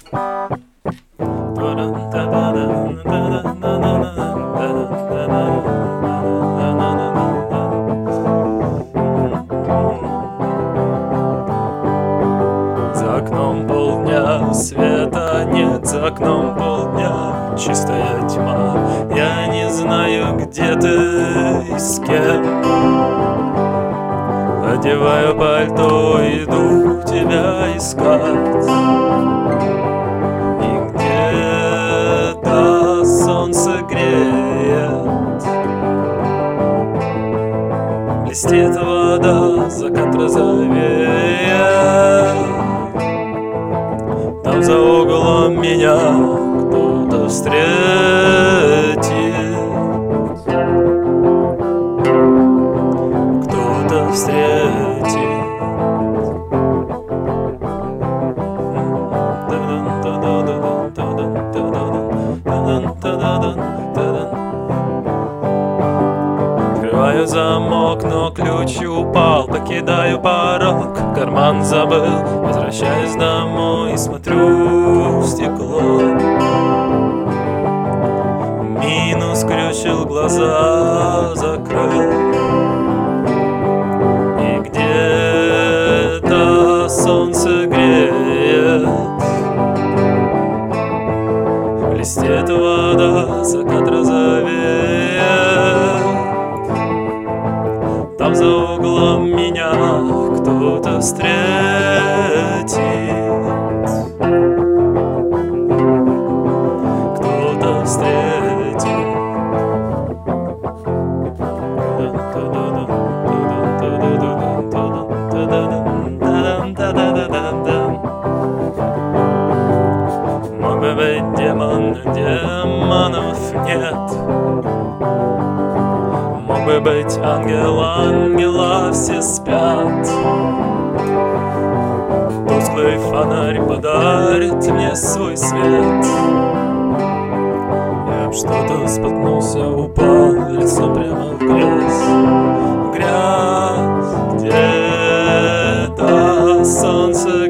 За окном полдня, света нет, за окном полдня, чистая тьма. Я не знаю, где ты и с кем. Одеваю пальто, иду тебя искать. И где-то солнце греет, блестит вода, закат розовеет. Там за углом меня кто-то встретит, кто-то встретит. Открываю замок, но ключ упал. Покидаю порог, карман забыл. Возвращаюсь домой и смотрю в стекло. Мину скрючил, глаза закрыл. И где-то солнце греет, блестит вода, закат розовеет. Там за углом меня кто-то встретит, кто-то встретит. Мог бы быть демон, но демонов нет. Мог бы быть ангел, ангела все спят. Тусклый фонарь подарит мне свой свет. Я об что-то споткнулся, упал, лицо прямо в грязь. В грязь, где-то солнце